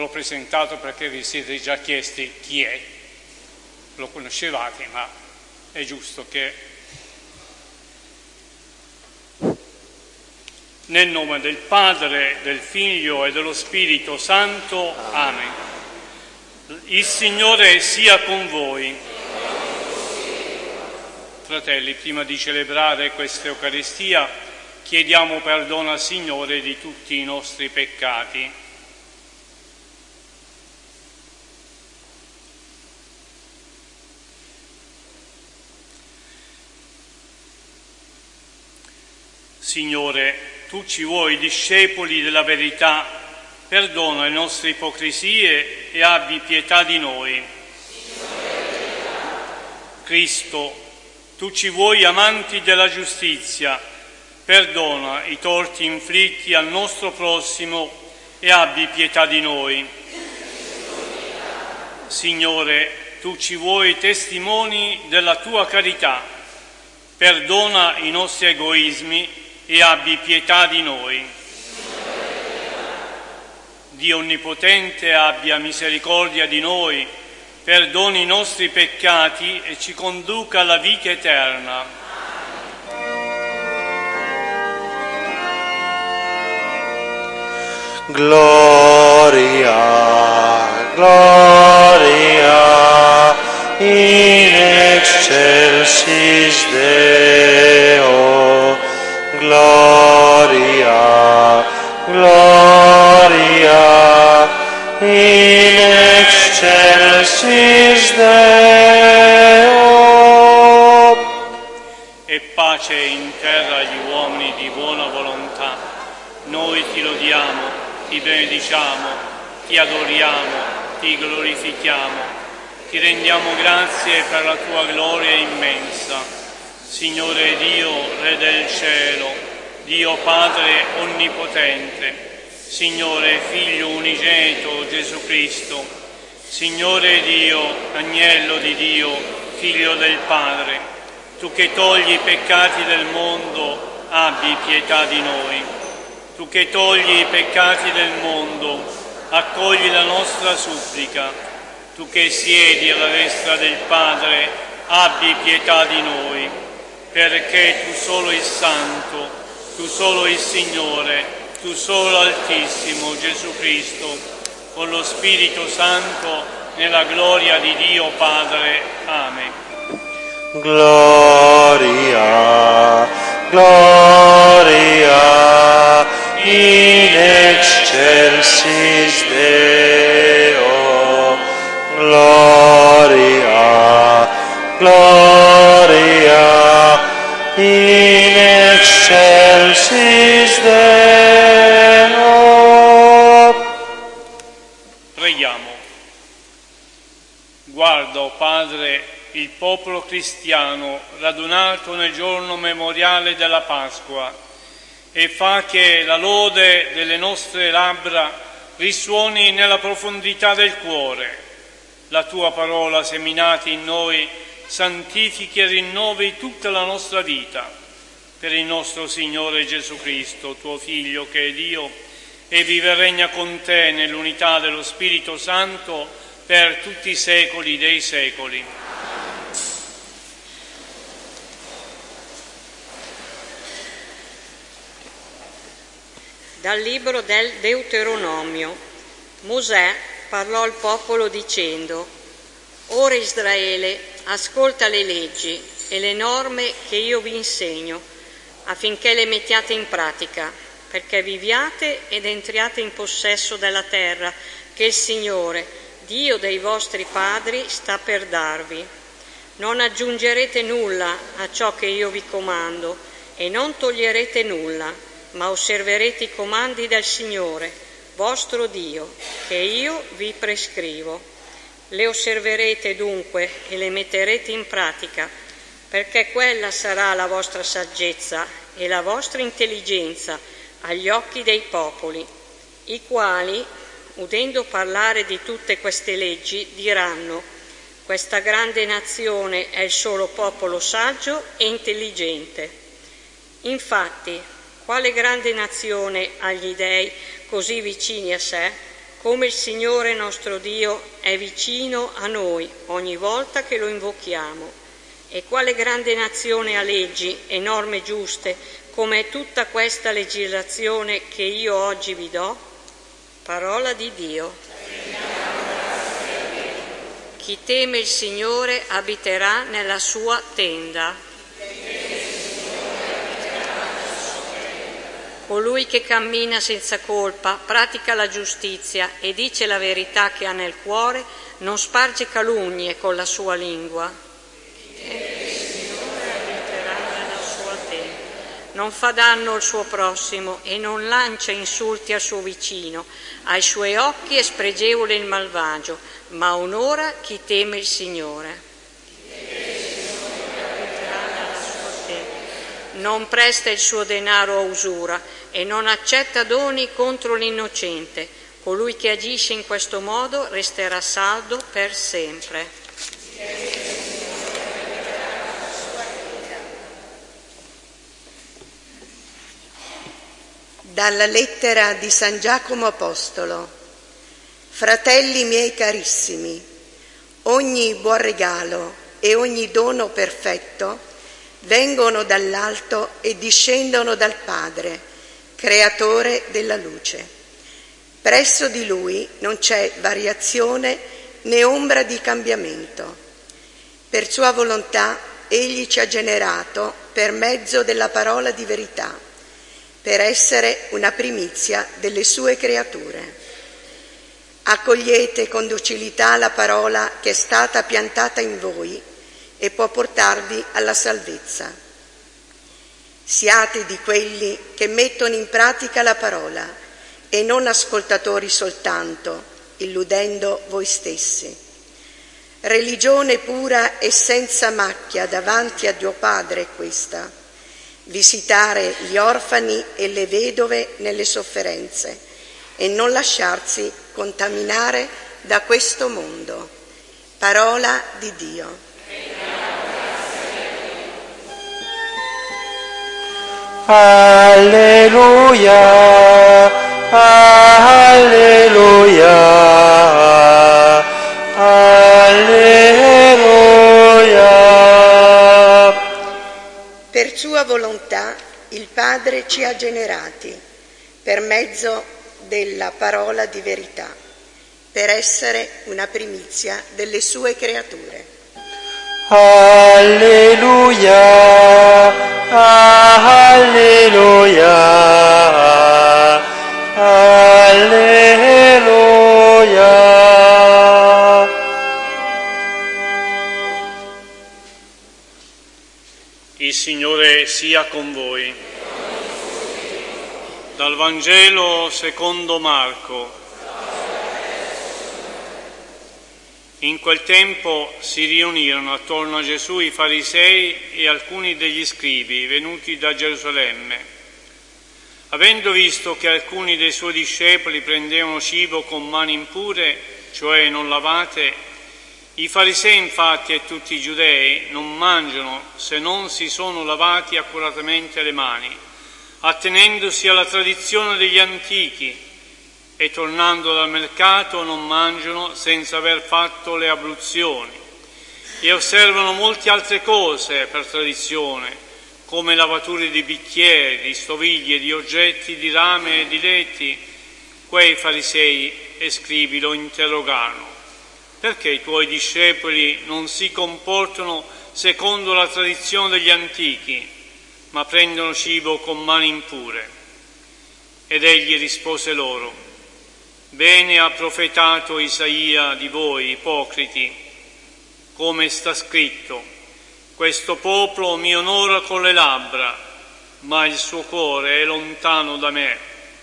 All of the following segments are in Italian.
L'ho presentato perché vi siete già chiesti chi è, lo conoscevate, ma è giusto che nel nome del Padre, del Figlio e dello Spirito Santo. Amen. Il Signore sia con voi. Fratelli, prima di celebrare questa Eucaristia, chiediamo perdono al Signore di tutti i nostri peccati. Signore, Tu ci vuoi discepoli della verità, perdona le nostre ipocrisie e abbi pietà di noi. Cristo, Tu ci vuoi amanti della giustizia, perdona i torti inflitti al nostro prossimo e abbi pietà di noi. Signore, Tu ci vuoi testimoni della Tua carità, perdona i nostri egoismi e abbi pietà di noi. Dio Onnipotente abbia misericordia di noi, perdoni i nostri peccati e ci conduca alla vita eterna. Gloria, gloria, in excelsis Deo. Gloria, gloria, in excelsis Deo. E pace in terra agli uomini di buona volontà. Noi ti lodiamo, ti benediciamo, ti adoriamo, ti glorifichiamo, ti rendiamo grazie per la tua gloria immensa. Signore Dio, Re del cielo, Dio Padre onnipotente, Signore Figlio unigenito Gesù Cristo, Signore Dio, Agnello di Dio, Figlio del Padre, Tu che togli i peccati del mondo, abbi pietà di noi. Tu che togli i peccati del mondo, accogli la nostra supplica. Tu che siedi alla destra del Padre, abbi pietà di noi. Perché Tu solo il Santo, Tu solo il Signore, Tu solo Altissimo Gesù Cristo, con lo Spirito Santo, nella gloria di Dio Padre. Amen. Gloria, gloria, in excelsis Deo. Gloria, gloria, in excelsis Deo. Preghiamo. Guarda, o Padre, il popolo cristiano radunato nel giorno memoriale della Pasqua e fa che la lode delle nostre labbra risuoni nella profondità del cuore. La Tua parola seminata in noi santifichi e rinnovi tutta la nostra vita. Per il nostro Signore Gesù Cristo, Tuo Figlio, che è Dio, e vive e regna con Te nell'unità dello Spirito Santo per tutti i secoli dei secoli. Dal libro del Deuteronomio. Mosè parlò al popolo dicendo: Ora Israele, ascolta le leggi e le norme che io vi insegno, affinché le mettiate in pratica, perché viviate ed entriate in possesso della terra che il Signore, Dio dei vostri padri, sta per darvi. Non aggiungerete nulla a ciò che io vi comando e non toglierete nulla, ma osserverete i comandi del Signore, vostro Dio, che io vi prescrivo. Le osserverete dunque e le metterete in pratica, perché quella sarà la vostra saggezza e la vostra intelligenza agli occhi dei popoli, i quali, udendo parlare di tutte queste leggi, diranno: questa grande nazione è il solo popolo saggio e intelligente. Infatti, quale grande nazione ha gli dèi così vicini a sé? come il Signore nostro Dio è vicino a noi ogni volta che lo invochiamo. E quale grande nazione ha leggi e norme giuste, come è tutta questa legislazione che io oggi vi do? Parola di Dio. Chi teme il Signore abiterà nella sua tenda. Colui che cammina senza colpa, pratica la giustizia e dice la verità che ha nel cuore, non sparge calunnie con la sua lingua. Non fa danno al suo prossimo e non lancia insulti al suo vicino. Ai suoi occhi è spregevole il malvagio, ma onora chi teme il Signore. Non presta il suo denaro a usura e non accetta doni contro l'innocente. Colui che agisce in questo modo resterà saldo per sempre. Dalla lettera di San Giacomo Apostolo. Fratelli miei carissimi, ogni buon regalo e ogni dono perfetto vengono dall'alto e discendono dal Padre, creatore della luce. Presso di Lui non c'è variazione né ombra di cambiamento. Per sua volontà Egli ci ha generato per mezzo della parola di verità, per essere una primizia delle sue creature. Accogliete con docilità la parola che è stata piantata in voi e può portarvi alla salvezza. Siate di quelli che mettono in pratica la parola e non ascoltatori soltanto, illudendo voi stessi. Religione pura e senza macchia davanti a Dio Padre è questa: visitare gli orfani e le vedove nelle sofferenze e non lasciarsi contaminare da questo mondo. Parola di Dio. Alleluia, alleluia, alleluia. Per sua volontà il Padre ci ha generati per mezzo della parola di verità, per essere una primizia delle sue creature. Alleluia, alleluia, alleluia. Il Signore sia con voi. Dal Vangelo secondo Marco. In quel tempo si riunirono attorno a Gesù i farisei e alcuni degli scribi venuti da Gerusalemme. Avendo visto che alcuni dei suoi discepoli prendevano cibo con mani impure, cioè non lavate, i farisei infatti e tutti i giudei non mangiano se non si sono lavati accuratamente le mani, attenendosi alla tradizione degli antichi, e tornando dal mercato non mangiano senza aver fatto le abluzioni, e osservano molte altre cose per tradizione, come lavature di bicchieri, di stoviglie, di oggetti di rame e di letti. Quei farisei e scribi lo interrogarono: perché i tuoi discepoli non si comportano secondo la tradizione degli antichi, ma prendono cibo con mani impure? Ed egli rispose loro: bene ha profetato Isaia di voi, ipocriti, come sta scritto: questo popolo mi onora con le labbra, ma il suo cuore è lontano da me.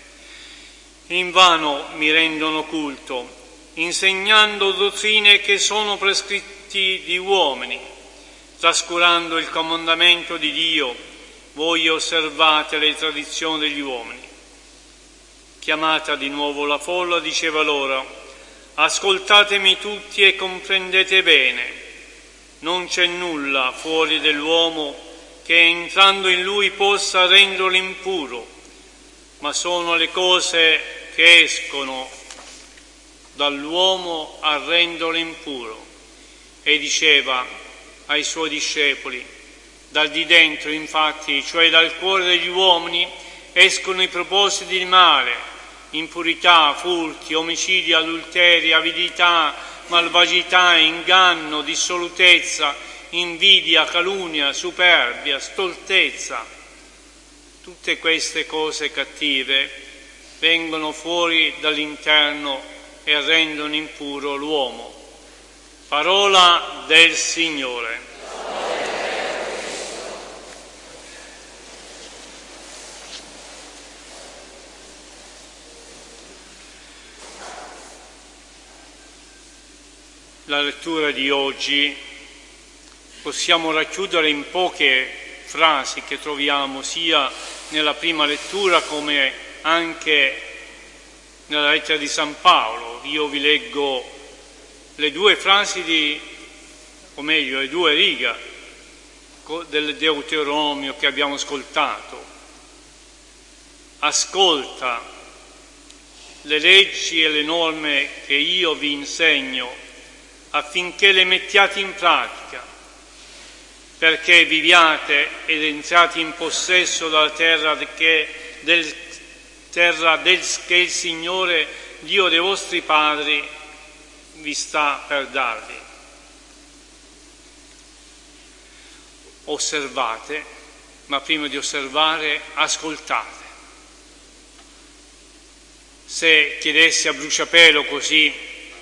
Invano mi rendono culto, insegnando dottrine che sono prescritti di uomini. Trascurando il comandamento di Dio, voi osservate le tradizioni degli uomini. Chiamata di nuovo la folla, diceva loro: ascoltatemi tutti e comprendete bene. Non c'è nulla fuori dell'uomo che entrando in lui possa renderlo impuro, ma sono le cose che escono dall'uomo a renderlo impuro. E diceva ai suoi discepoli: dal di dentro, infatti, cioè dal cuore degli uomini, escono i propositi di male, impurità, furti, omicidi, adulteri, avidità, malvagità, inganno, dissolutezza, invidia, calunnia, superbia, stoltezza. Tutte queste cose cattive vengono fuori dall'interno e rendono impuro l'uomo. Parola del Signore. La lettura di oggi possiamo racchiudere in poche frasi che troviamo sia nella prima lettura come anche nella lettera di San Paolo. Io vi leggo le due frasi o meglio, le due righe del Deuteronomio che abbiamo ascoltato. Ascolta le leggi e le norme che io vi insegno affinché le mettiate in pratica, perché viviate ed entrate in possesso della terra che il Signore, Dio dei vostri padri, vi sta per darvi. Osservate, ma prima di osservare ascoltate. Se chiedessi a bruciapelo così,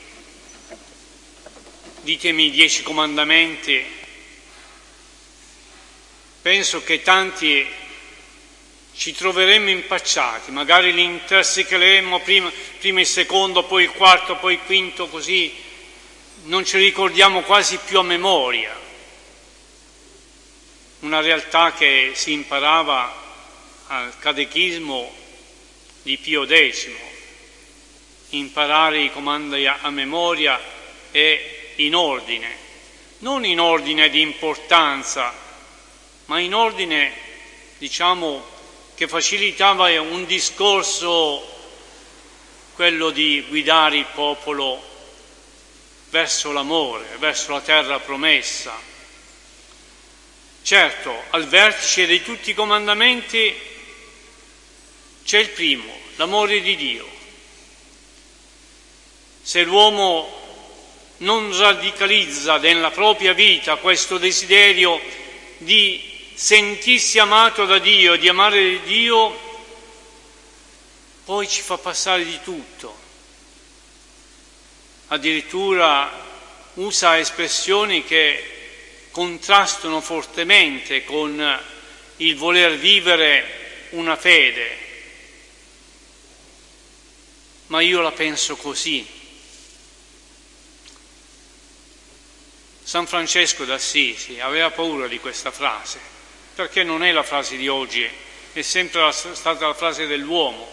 ditemi i 10 comandamenti, penso che tanti ci troveremmo impacciati, magari li intersecheremmo prima il secondo, poi il quarto, poi il quinto, così non ci ricordiamo quasi più a memoria. Una realtà che si imparava al catechismo di Pio X, imparare i comandi a memoria e in ordine, non in ordine di importanza, ma in ordine, diciamo, che facilitava un discorso, quello di guidare il popolo verso l'amore, verso la terra promessa. Certo, al vertice di tutti i comandamenti c'è il primo, l'amore di Dio. Se l'uomo non radicalizza nella propria vita questo desiderio di sentirsi amato da Dio, di amare Dio, poi ci fa passare di tutto. Addirittura usa espressioni che contrastano fortemente con il voler vivere una fede. Ma io la penso così. San Francesco d'Assisi aveva paura di questa frase, perché non è la frase di oggi, è sempre stata la frase dell'uomo.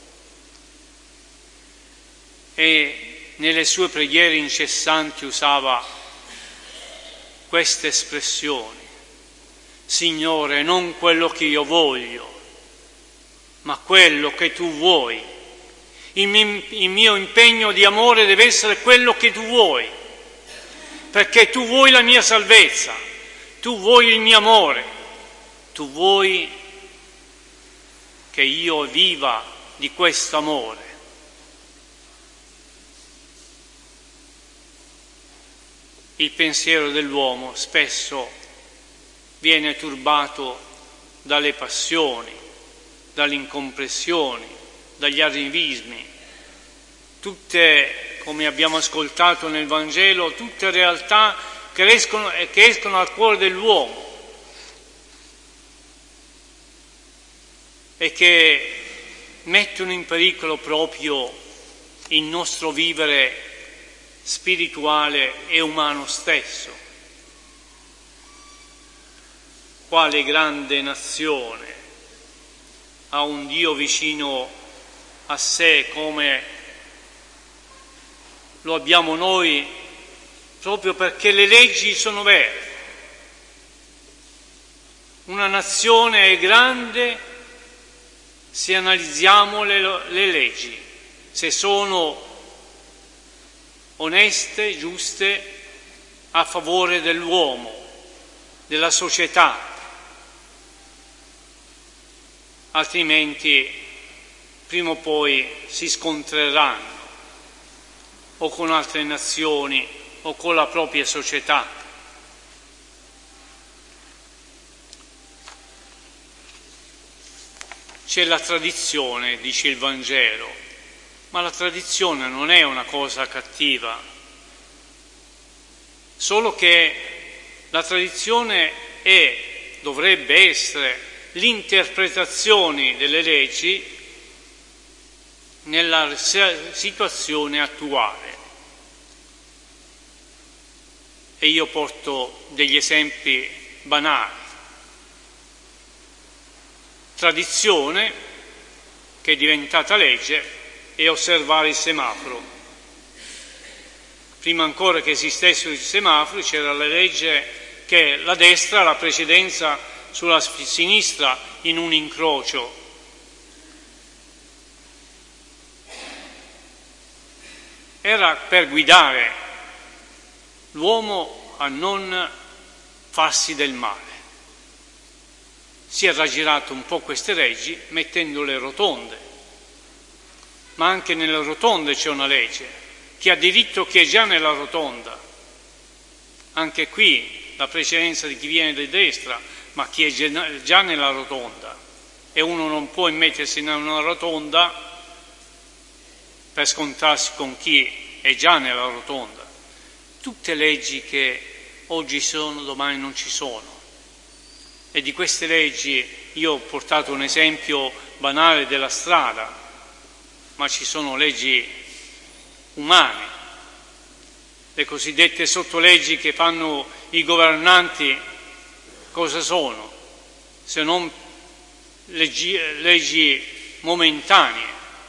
E nelle sue preghiere incessanti usava queste espressioni: Signore, non quello che io voglio, ma quello che tu vuoi. Il mio impegno di amore deve essere quello che tu vuoi, perché tu vuoi la mia salvezza, tu vuoi il mio amore. Tu vuoi che io viva di questo amore. Il pensiero dell'uomo spesso viene turbato dalle passioni, dalle incomprensioni, dagli arrivismi. Tutte, come abbiamo ascoltato nel Vangelo, tutte realtà che escono dal cuore dell'uomo e che mettono in pericolo proprio il nostro vivere spirituale e umano stesso. Quale grande nazione ha un Dio vicino a sé come lo abbiamo noi, proprio perché le leggi sono vere. Una nazione è grande se analizziamo le leggi, se sono oneste, giuste, a favore dell'uomo, della società, altrimenti prima o poi si scontreranno o con altre nazioni o con la propria società. C'è la tradizione, dice il Vangelo, ma la tradizione non è una cosa cattiva, solo che la tradizione dovrebbe essere l'interpretazione delle leggi nella situazione attuale. E io porto degli esempi banali. Tradizione che è diventata legge è osservare il semaforo. Prima ancora che esistessero i semafori c'era la legge che la destra ha la precedenza sulla sinistra in un incrocio. Era per guidare l'uomo a non farsi del male. Si è raggirato un po' queste leggi mettendo le rotonde, ma anche nelle rotonde c'è una legge: chi ha diritto, chi è già nella rotonda. Anche qui la precedenza di chi viene di destra, ma chi è già nella rotonda, e uno non può mettersi in una rotonda per scontrarsi con chi è già nella rotonda. Tutte leggi che oggi sono, domani non ci sono. E di queste leggi io ho portato un esempio banale della strada, ma ci sono leggi umane, le cosiddette sottoleggi che fanno i governanti. Cosa sono? Se non leggi momentanee.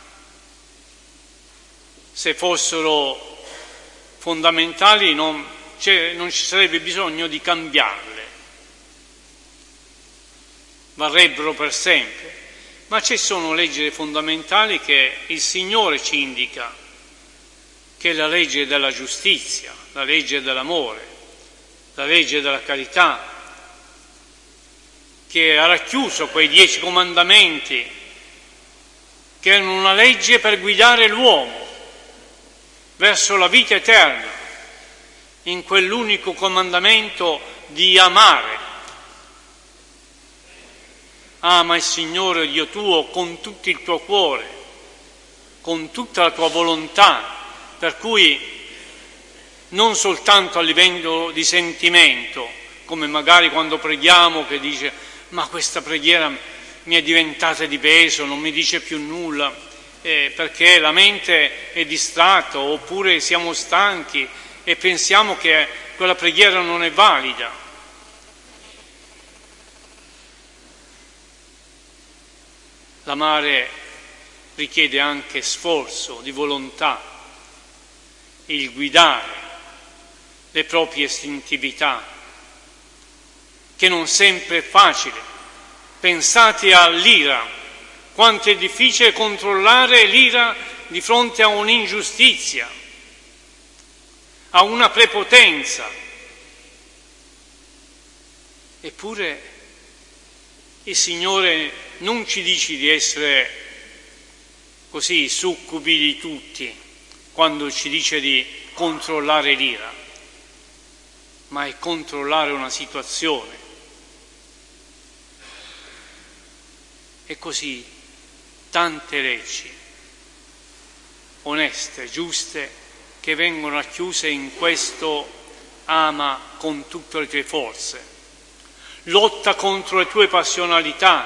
Se fossero fondamentali non ci sarebbe bisogno di cambiarle, varrebbero per sempre. Ma ci sono leggi fondamentali che il Signore ci indica, che è la legge della giustizia, la legge dell'amore, la legge della carità, che ha racchiuso quei 10 comandamenti, che erano una legge per guidare l'uomo verso la vita eterna, in quell'unico comandamento di amare. Ama il Signore Dio tuo con tutto il tuo cuore, con tutta la tua volontà, per cui non soltanto a livello di sentimento, come magari quando preghiamo che dice: ma questa preghiera mi è diventata di peso, non mi dice più nulla, perché la mente è distratta, oppure siamo stanchi e pensiamo che quella preghiera non è valida. L'amare richiede anche sforzo di volontà, il guidare le proprie istintività, che non sempre è facile. Pensate all'ira, quanto è difficile controllare l'ira di fronte a un'ingiustizia, a una prepotenza. Eppure il Signore non ci dice di essere così succubi di tutti quando ci dice di controllare l'ira, ma è controllare una situazione. E così tante leggi oneste, giuste, che vengono racchiuse in questo: ama con tutte le tue forze, lotta contro le tue passionalità,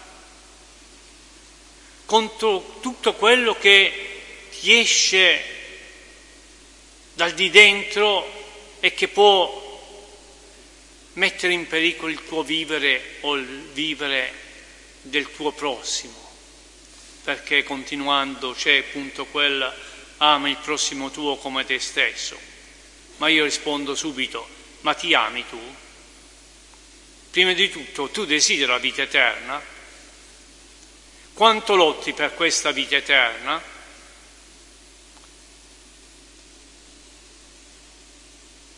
contro tutto quello che ti esce dal di dentro e che può mettere in pericolo il tuo vivere o il vivere del tuo prossimo, perché continuando c'è appunto quel: ama il prossimo tuo come te stesso. Ma io rispondo subito: ma ti ami tu? Prima di tutto, tu desideri la vita eterna? Quanto lotti per questa vita eterna?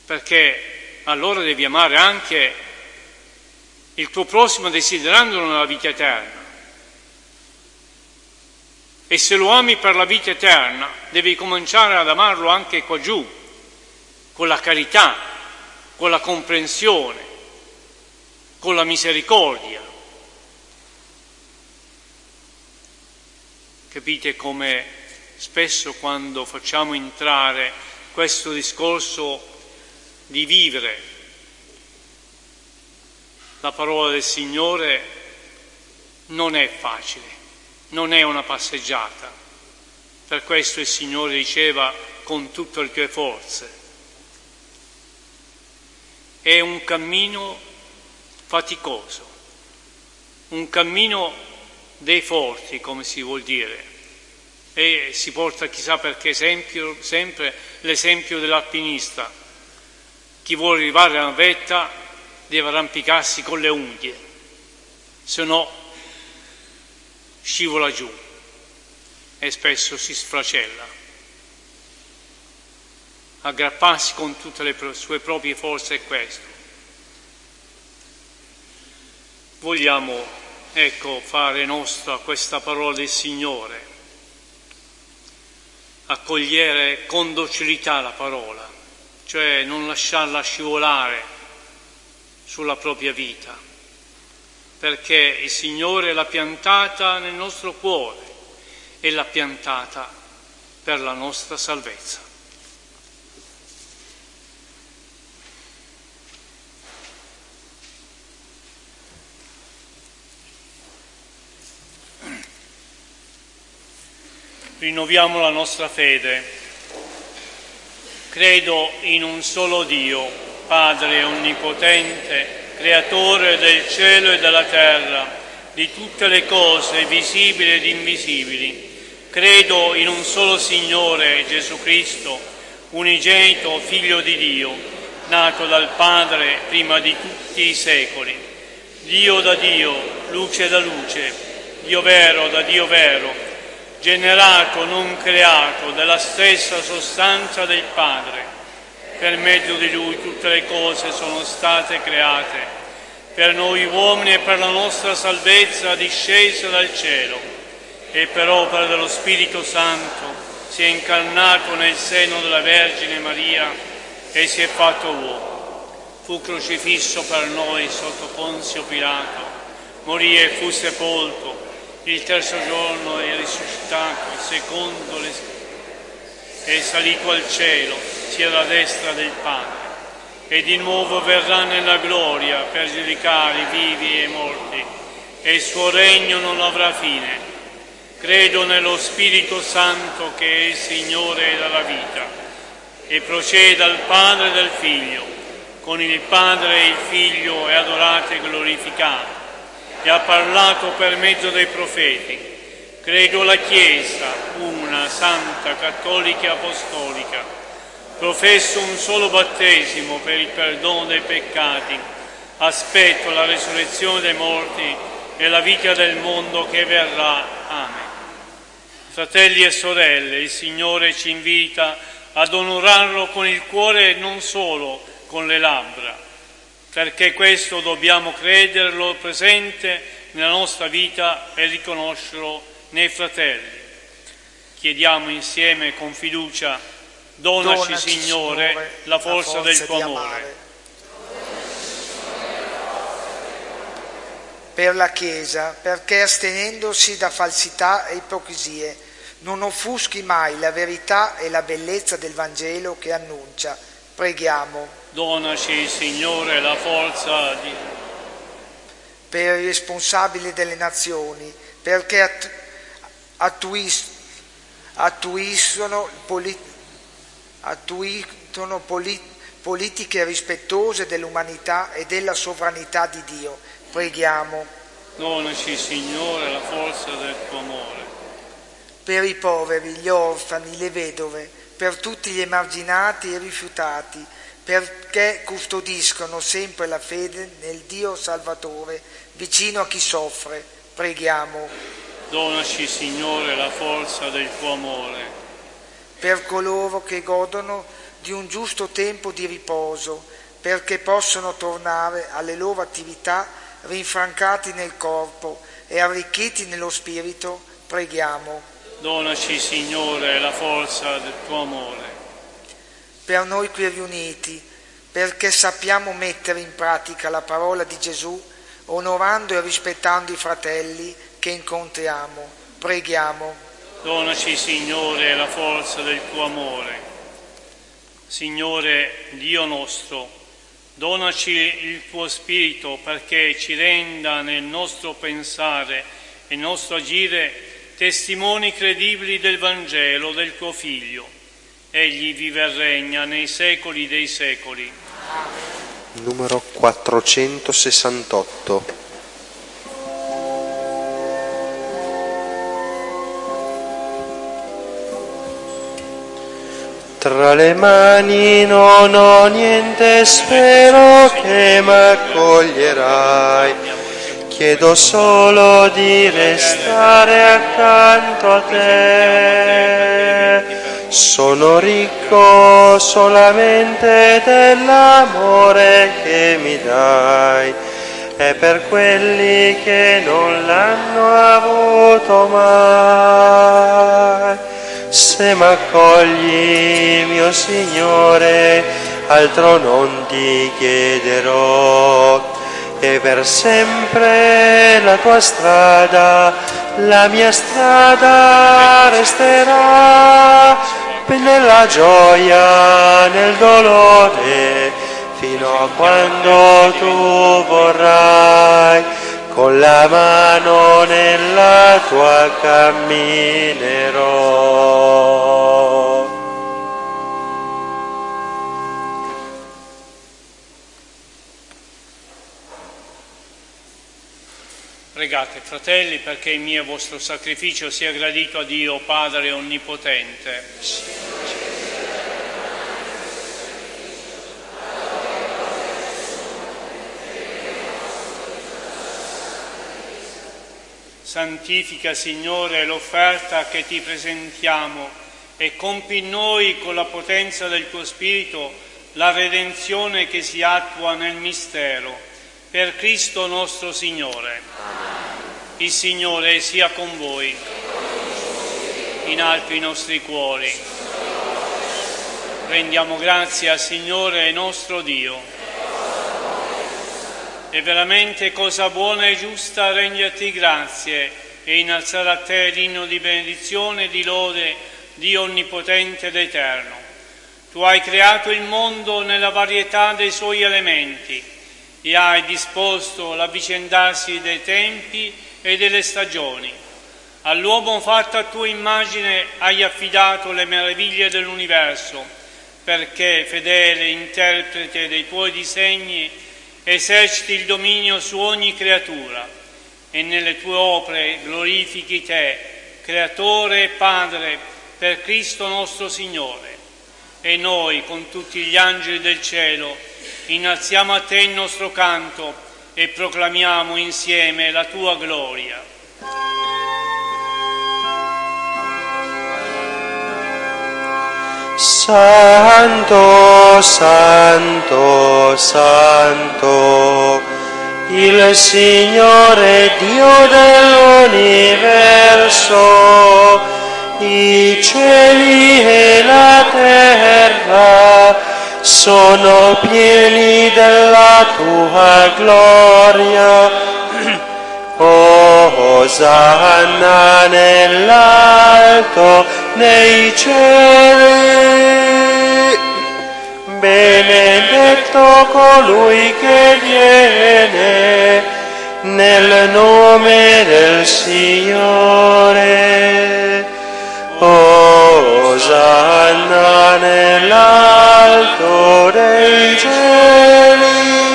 perché allora devi amare anche il tuo prossimo desiderandolo nella vita eterna. E se lo ami per la vita eterna, devi cominciare ad amarlo anche qua giù, con la carità, con la comprensione, con la misericordia. Capite come spesso quando facciamo entrare questo discorso di vivere la parola del Signore non è facile, non è una passeggiata. Per questo il Signore diceva con tutte le tue forze. È un cammino faticoso, un cammino dei forti, come si vuol dire. E si porta chissà perché sempre l'esempio dell'alpinista. Chi vuole arrivare alla vetta deve arrampicarsi con le unghie, se no scivola giù e spesso si sfracella. Aggrapparsi con tutte le sue proprie forze è questo. Vogliamo, fare nostra questa parola del Signore, accogliere con docilità la parola, cioè non lasciarla scivolare sulla propria vita, perché il Signore l'ha piantata nel nostro cuore e l'ha piantata per la nostra salvezza. Rinnoviamo la nostra fede. Credo in un solo Dio, Padre onnipotente, creatore del cielo e della terra, di tutte le cose visibili ed invisibili. Credo in un solo Signore, Gesù Cristo, unigenito Figlio di Dio, nato dal Padre prima di tutti i secoli, Dio da Dio, luce da luce, Dio vero da Dio vero, generato, non creato, della stessa sostanza del Padre. Per mezzo di Lui tutte le cose sono state create, per noi uomini e per la nostra salvezza discese dal cielo, e per opera dello Spirito Santo si è incarnato nel seno della Vergine Maria e si è fatto uomo. Fu crocifisso per noi sotto Ponzio Pilato, morì e fu sepolto, il terzo giorno è risuscitato secondo le Scritture, è salito al cielo, sia alla destra del Padre, e di nuovo verrà nella gloria per giudicare i vivi e i morti, e il suo regno non avrà fine. Credo nello Spirito Santo che è il Signore della vita, e procede dal Padre e dal Figlio, con il Padre e il Figlio è adorato e glorificato, e ha parlato per mezzo dei profeti. Credo la Chiesa, una, santa, cattolica e apostolica. Professo un solo battesimo per il perdono dei peccati. Aspetto la resurrezione dei morti e la vita del mondo che verrà. Amen. Fratelli e sorelle, il Signore ci invita ad onorarlo con il cuore e non solo con le labbra, perché questo dobbiamo crederlo presente nella nostra vita e riconoscerlo nei fratelli. Chiediamo insieme con fiducia: donaci Signore la forza del tuo amore. Per la Chiesa, perché astenendosi da falsità e ipocrisie non offuschi mai la verità e la bellezza del Vangelo che annuncia. Preghiamo. Donaci Signore la forza di... Per i responsabili delle nazioni, perché attuiscono politiche rispettose dell'umanità e della sovranità di Dio. Preghiamo. Donaci Signore la forza del tuo amore. Per i poveri, gli orfani, le vedove, per tutti gli emarginati e rifiutati, perché custodiscono sempre la fede nel Dio Salvatore, vicino a chi soffre. Preghiamo. Donaci Signore la forza del tuo amore. Per coloro che godono di un giusto tempo di riposo, perché possano tornare alle loro attività rinfrancati nel corpo e arricchiti nello spirito, preghiamo. Donaci, Signore, la forza del tuo amore. Per noi qui riuniti, perché sappiamo mettere in pratica la parola di Gesù, onorando e rispettando i fratelli che incontriamo, preghiamo. Donaci, Signore, la forza del tuo amore. Signore Dio nostro, donaci il tuo Spirito perché ci renda nel nostro pensare e nel nostro agire testimoni credibili del Vangelo del tuo Figlio. Egli vive e regna nei secoli dei secoli. Numero 468. Tra le mani non ho niente, spero che m'accoglierai. Chiedo solo di restare accanto a te. Sono ricco solamente dell'amore che mi dai, e per quelli che non l'hanno avuto mai. Se m'accogli, mio Signore, altro non ti chiederò, e per sempre la tua strada, la mia strada resterà, nella gioia, nel dolore, fino a quando tu vorrai, con la mano nella tua camminerò. Pregate, fratelli, perché il mio e vostro sacrificio sia gradito a Dio Padre Onnipotente. Santifica, Signore, l'offerta che ti presentiamo e compi in noi con la potenza del tuo Spirito la redenzione che si attua nel mistero. Per Cristo nostro Signore. Il Signore sia con voi. In alto i nostri cuori. Rendiamo grazie al Signore nostro Dio. È veramente cosa buona e giusta renderti grazie e innalzare a te l'inno di benedizione e di lode, Dio onnipotente ed eterno. Tu hai creato il mondo nella varietà dei suoi elementi e hai disposto l'avvicendarsi dei tempi e delle stagioni. All'uomo fatto a tua immagine hai affidato le meraviglie dell'universo, perché, fedele interprete dei tuoi disegni, eserciti il dominio su ogni creatura e nelle tue opere glorifichi te, Creatore e Padre, per Cristo nostro Signore. E noi, con tutti gli angeli del cielo, innalziamo a te il nostro canto e proclamiamo insieme la tua gloria. Santo, santo, santo, il Signore Dio dell'universo, i cieli e la terra sono pieni della tua gloria. Osanna nell'alto, nei cieli. Benedetto colui che viene nel nome del Signore. Osanna nell'alto dei cieli.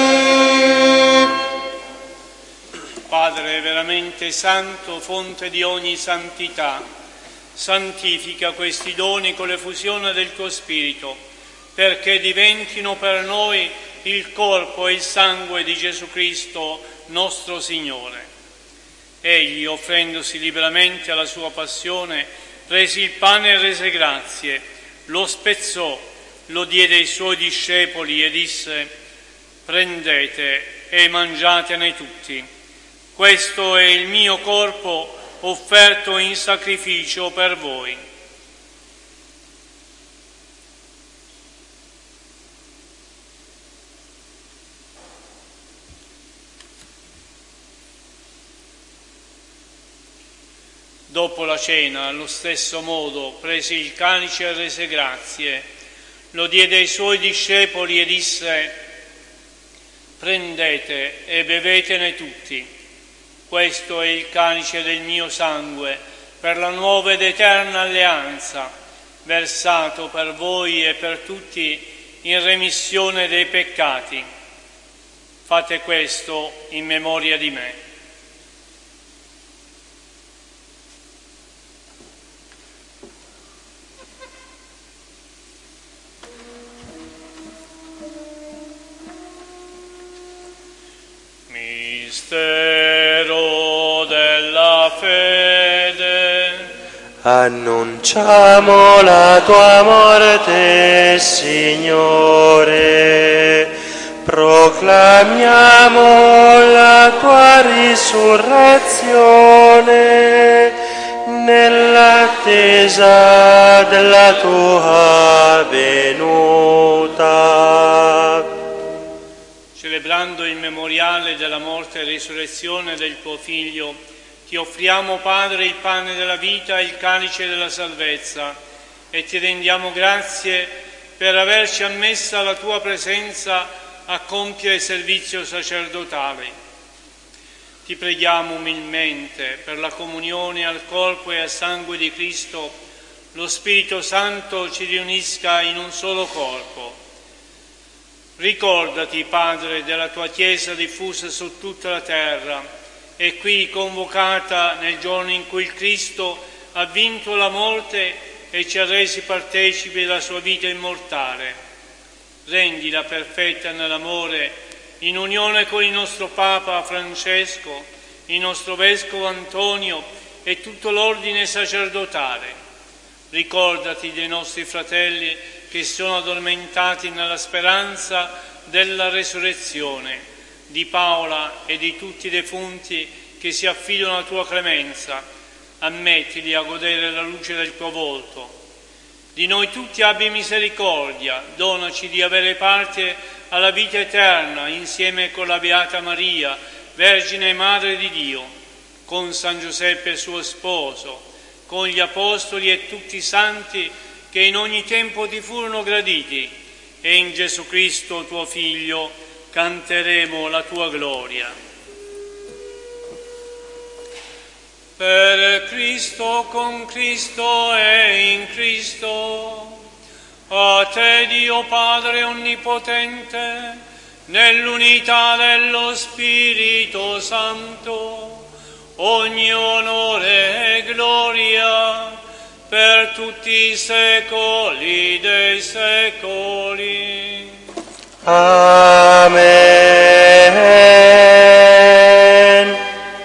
Padre veramente santo, fonte di ogni santità, santifica questi doni con l'effusione del tuo Spirito, perché diventino per noi il corpo e il sangue di Gesù Cristo, nostro Signore. Egli, offrendosi liberamente alla sua passione, prese il pane e rese grazie, lo spezzò, lo diede ai suoi discepoli e disse: prendete e mangiatene tutti. Questo è il mio corpo offerto in sacrificio per voi. Dopo la cena, allo stesso modo, prese il calice e rese grazie, lo diede ai suoi discepoli e disse: prendete e bevetene tutti. Questo è il calice del mio sangue, per la nuova ed eterna alleanza, versato per voi e per tutti in remissione dei peccati. Fate questo in memoria di me. Mistero della fede. Annunciamo la tua morte, Signore, proclamiamo la tua risurrezione nell'attesa della tua venuta. Celebrando il memoriale della morte e risurrezione del tuo Figlio, ti offriamo, Padre, il pane della vita e il calice della salvezza e ti rendiamo grazie per averci ammessa alla tua presenza a compiere il servizio sacerdotale. Ti preghiamo umilmente per la comunione al corpo e al sangue di Cristo, lo Spirito Santo ci riunisca in un solo corpo. Ricordati, Padre, della tua Chiesa diffusa su tutta la terra e qui convocata nel giorno in cui il Cristo ha vinto la morte e ci ha resi partecipi della sua vita immortale. Rendila perfetta nell'amore, in unione con il nostro Papa Francesco, il nostro Vescovo Antonio e tutto l'ordine sacerdotale. Ricordati dei nostri fratelli che sono addormentati nella speranza della resurrezione, di Paola e di tutti i defunti che si affidano alla tua clemenza. Ammettili a godere la luce del tuo volto. Di noi tutti abbi misericordia, donaci di avere parte alla vita eterna insieme con la Beata Maria, Vergine e Madre di Dio, con San Giuseppe suo sposo, con gli Apostoli e tutti i santi che in ogni tempo ti furono graditi, e in Gesù Cristo tuo Figlio canteremo la tua gloria. Per Cristo, con Cristo e in Cristo, a te Dio Padre Onnipotente, nell'unità dello Spirito Santo, ogni onore e gloria per tutti i secoli dei secoli. Amen.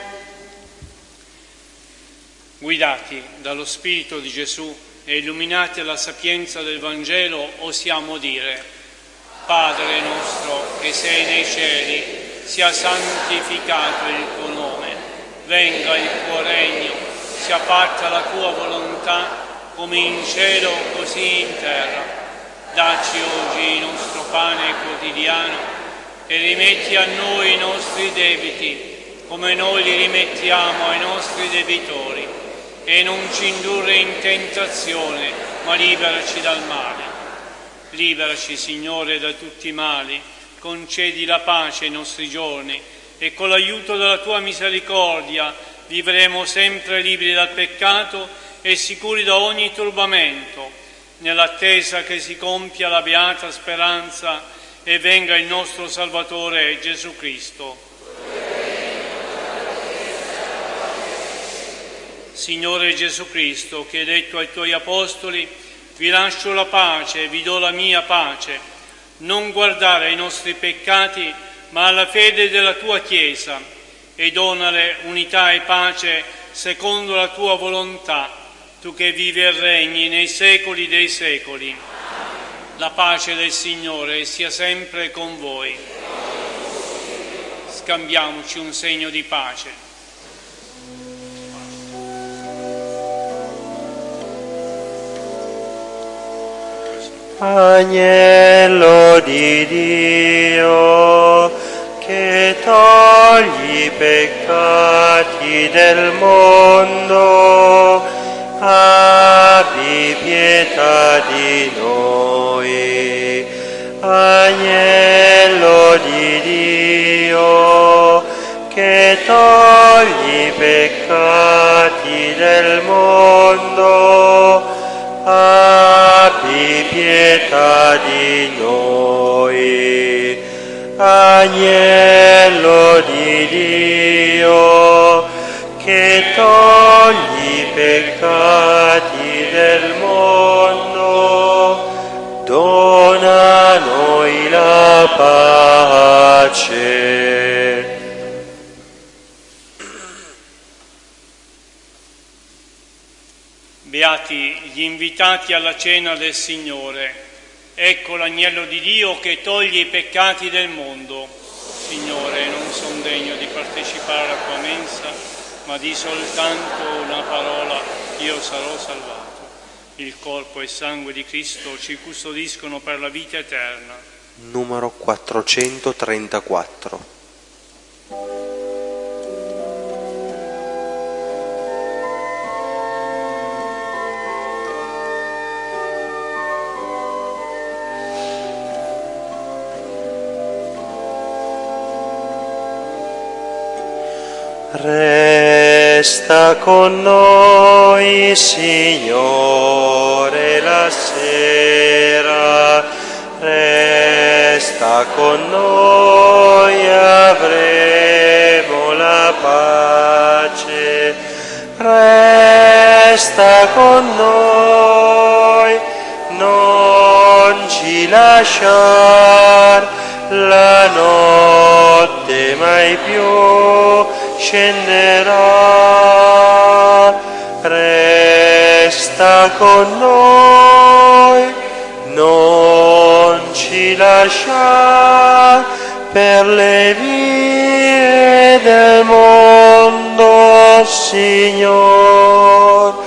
Guidati dallo Spirito di Gesù e illuminati alla sapienza del Vangelo, osiamo dire: Padre nostro che sei nei cieli, sia santificato il tuo nome, venga il tuo regno, sia fatta la tua volontà, come in cielo così in terra. Dacci oggi il nostro pane quotidiano e rimetti a noi i nostri debiti, come noi li rimettiamo ai nostri debitori. E non ci indurre in tentazione, ma liberaci dal male. Liberaci, Signore, da tutti i mali, concedi la pace ai nostri giorni e con l'aiuto della tua misericordia vivremo sempre liberi dal peccato e sicuri da ogni turbamento, nell'attesa che si compia la beata speranza e venga il nostro Salvatore Gesù Cristo. Signore Gesù Cristo, che hai detto ai tuoi apostoli: vi lascio la pace, vi do la mia pace, non guardare ai nostri peccati, ma alla fede della tua Chiesa, e donale unità e pace secondo la tua volontà, tu che vivi e regni nei secoli dei secoli. La pace del Signore sia sempre con voi. Scambiamoci un segno di pace. Agnello di Dio, che togli i peccati del mondo, abbi pietà di noi. Agnello di Dio, che togli i peccati del mondo, abbi pietà di noi. Agnello di Dio, che togli i peccati del mondo, dona a noi la pace. Beati gli invitati alla cena del Signore. Ecco l'agnello di Dio che toglie i peccati del mondo. Signore, non son degno di partecipare alla tua mensa, ma di soltanto una parola io sarò salvato. Il corpo e il sangue di Cristo ci custodiscono per la vita eterna. Numero 434. Resta con noi, Signore, la sera, resta con noi, avremo la pace. Resta con noi, non ci lasciar la notte mai più scenderà. Resta con noi, non ci lasciar per le vie del mondo, Signor.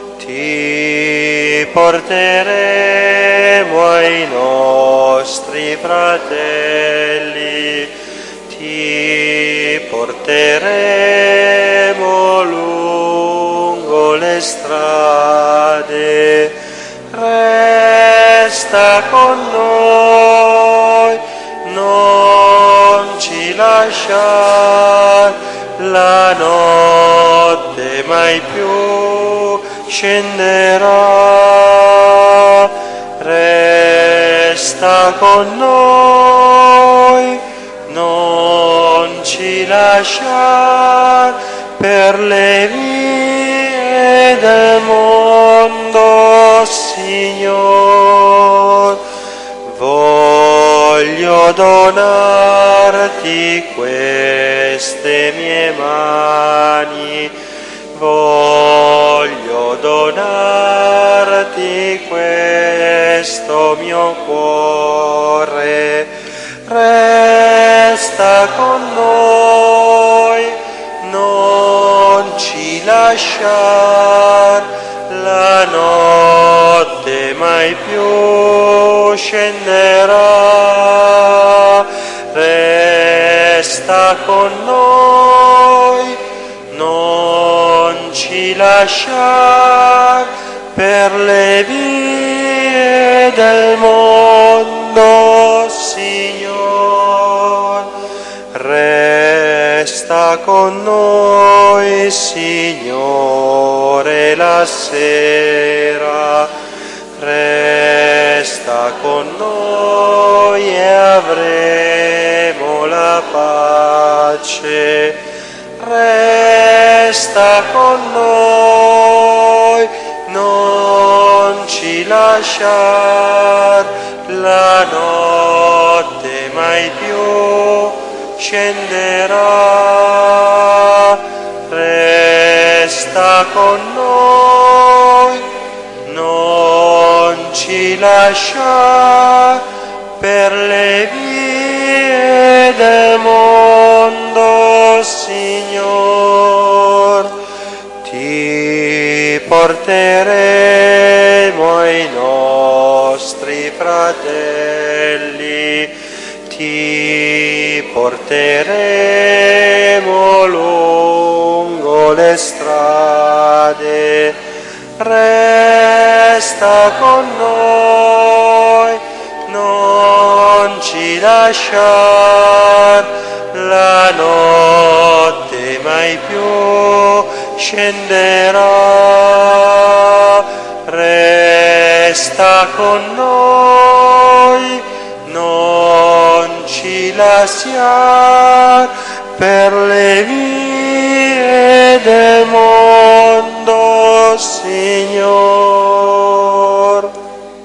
Ti porteremo ai nostri fratelli, ti porteremo lungo le strade. Resta con noi, non ci lasciar la notte mai più scenderà. Resta con noi, non ci lasciar per le vie del mondo, Signor. Voglio donarti queste mie mani, voglio donarti questo mio cuore. Resta con noi, non ci lasciar la notte mai più scenderà. Resta con noi, non ci lasciar per le vie del mondo, Signor. Resta con noi, Signore, la sera. Resta con noi e avremo la pace. Resta con noi, non ci lasciar la notte mai più scenderà. Resta con noi, non ci lasciar per le vie del mondo, Signor. Ti porteremo i nostri fratelli, ti porteremo lungo le strade. Resta con noi, non ci lasciar la notte mai più scenderà. Resta con noi, non ci lasciar per le vie del mondo, Signor.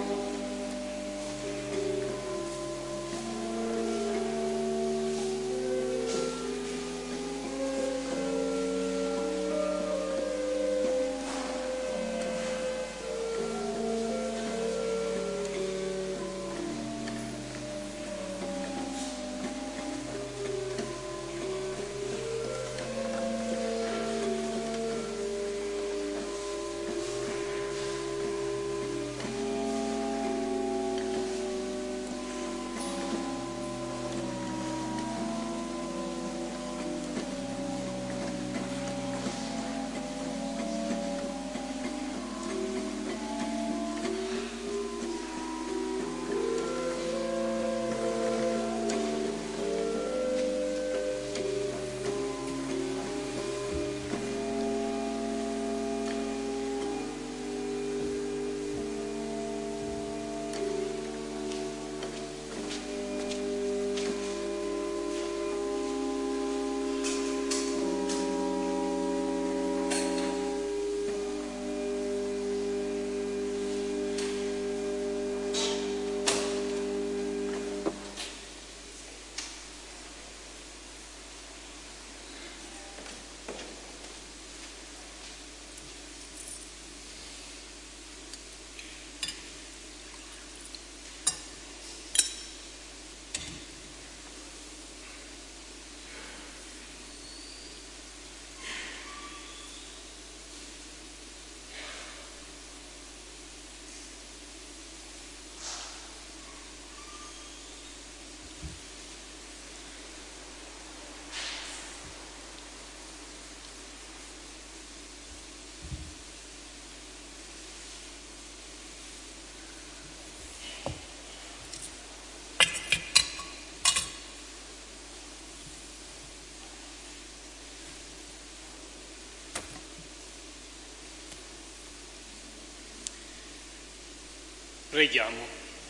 Preghiamo.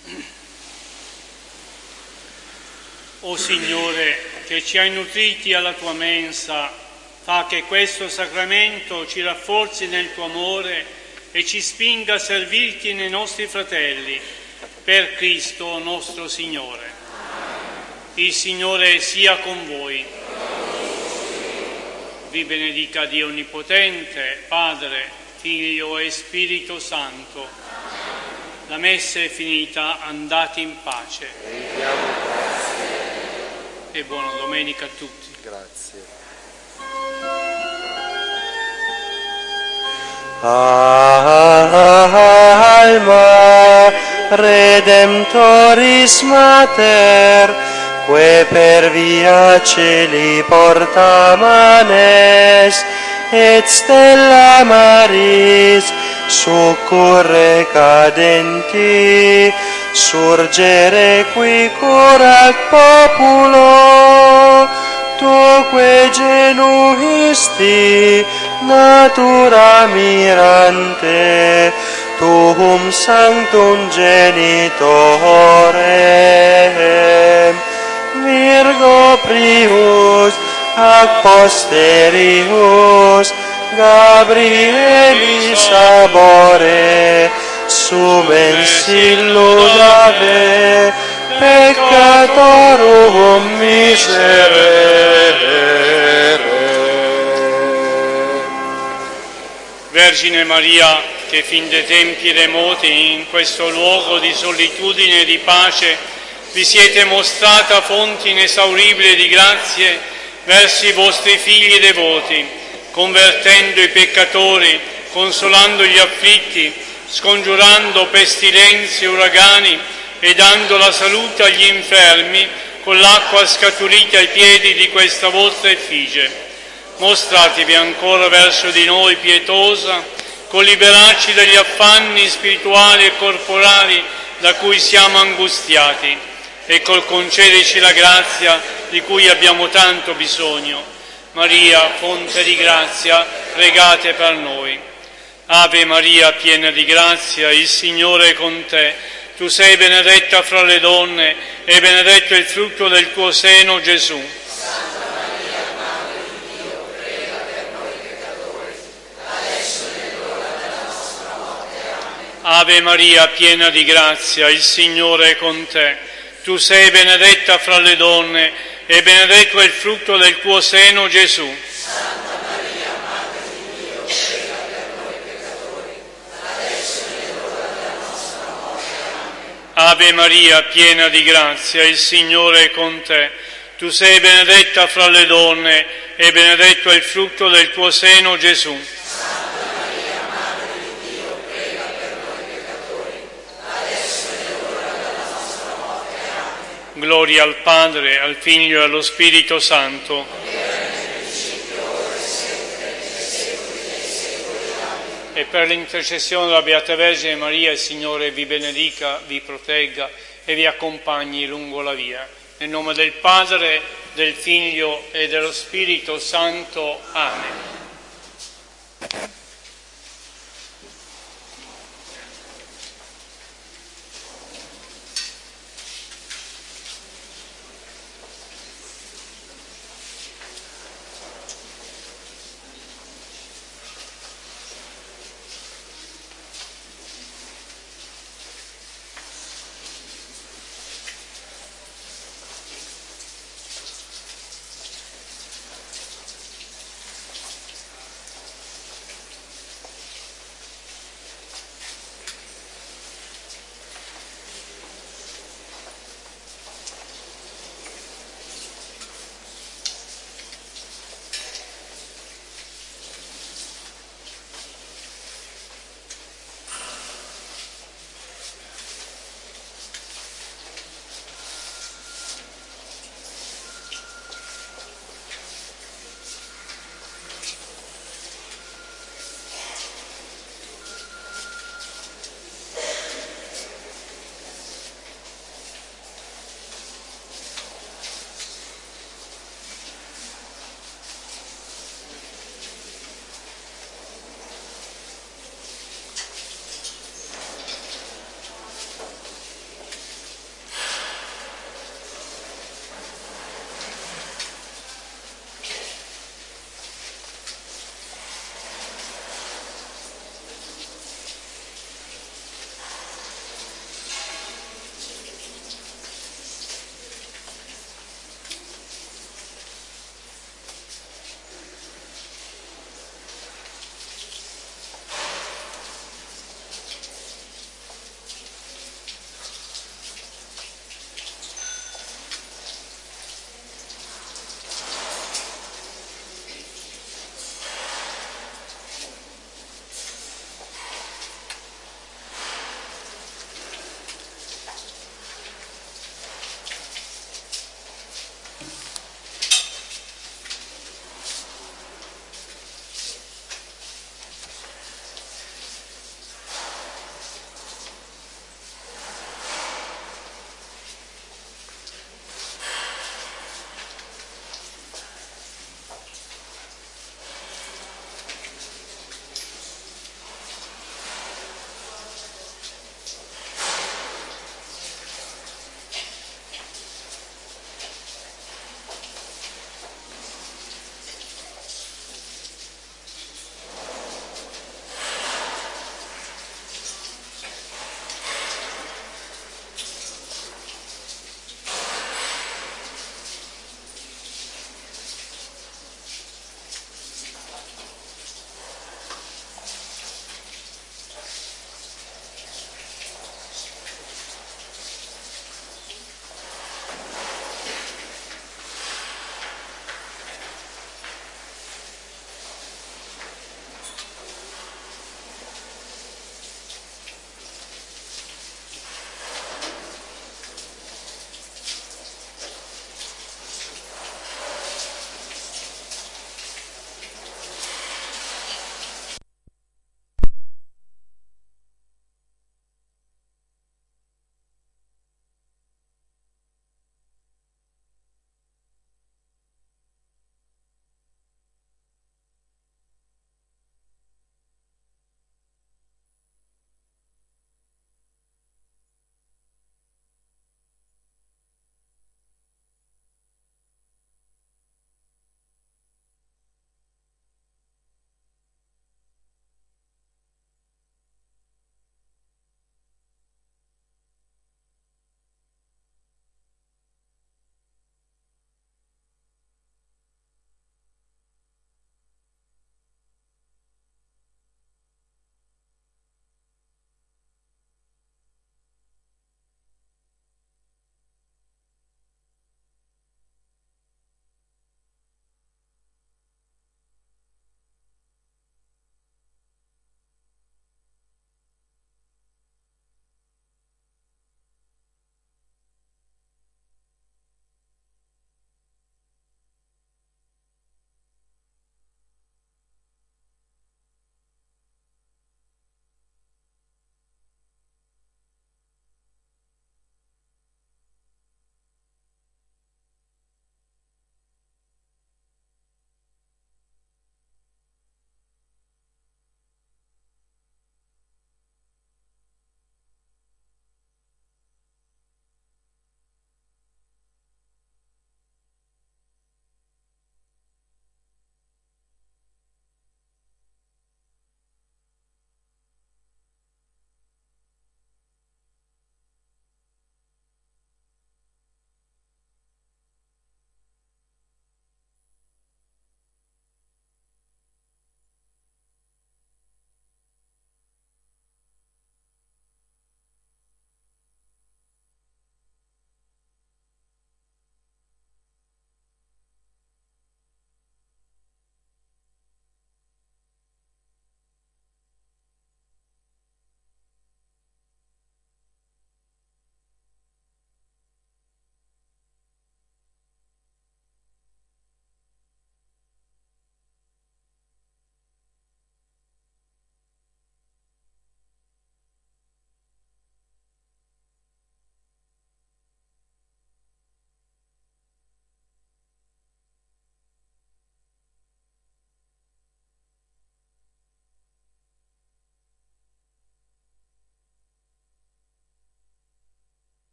O Signore, che ci hai nutriti alla tua mensa, fa che questo sacramento ci rafforzi nel tuo amore e ci spinga a servirti nei nostri fratelli, per Cristo nostro Signore. Il Signore sia con voi. Vi benedica Dio Onnipotente, Padre, Figlio e Spirito Santo. La messa è finita, andate in pace. E buona domenica a tutti. Grazie. Alma Redemptoris Mater, que per via celi porta manes, et stella maris succurre cadenti, surgere qui curat populo, tuque genuisti natura mirante, tuum sanctum genitorem, Virgo prius ac posterius Gabrieli sabore, sumens illudave peccatorum miserere. Vergine Maria, che fin dai tempi remoti in questo luogo di solitudine e di pace vi siete mostrata fonte inesauribile di grazie verso i vostri figli devoti, convertendo i peccatori, consolando gli afflitti, scongiurando pestilenze e uragani e dando la salute agli infermi con l'acqua scaturita ai piedi di questa vostra effigie. Mostratevi ancora verso di noi pietosa, con liberarci dagli affanni spirituali e corporali da cui siamo angustiati e col concederci la grazia di cui abbiamo tanto bisogno. Maria, fonte di grazia, pregate per noi. Ave Maria, piena di grazia, il Signore è con te. Tu sei benedetta fra le donne e benedetto è il frutto del tuo seno, Gesù. Santa Maria, Madre di Dio, prega per noi peccatori, adesso è l'ora della nostra morte. Amen. Ave Maria, piena di grazia, il Signore è con te. Tu sei benedetta fra le donne e benedetto è il frutto del tuo seno, Gesù. Santa Maria, Madre di Dio, prega per noi peccatori, adesso è l'ora della nostra morte. Amen. Ave Maria, piena di grazia, il Signore è con te. Tu sei benedetta fra le donne e benedetto è il frutto del tuo seno, Gesù. Santa Maria, Madre di Dio, prega per noi peccatori, adesso è l'ora della nostra morte. Amen. Gloria al Padre, al Figlio e allo Spirito Santo. E per l'intercessione della Beata Vergine Maria, il Signore vi benedica, vi protegga e vi accompagni lungo la via. Nel nome del Padre, del Figlio e dello Spirito Santo. Amen.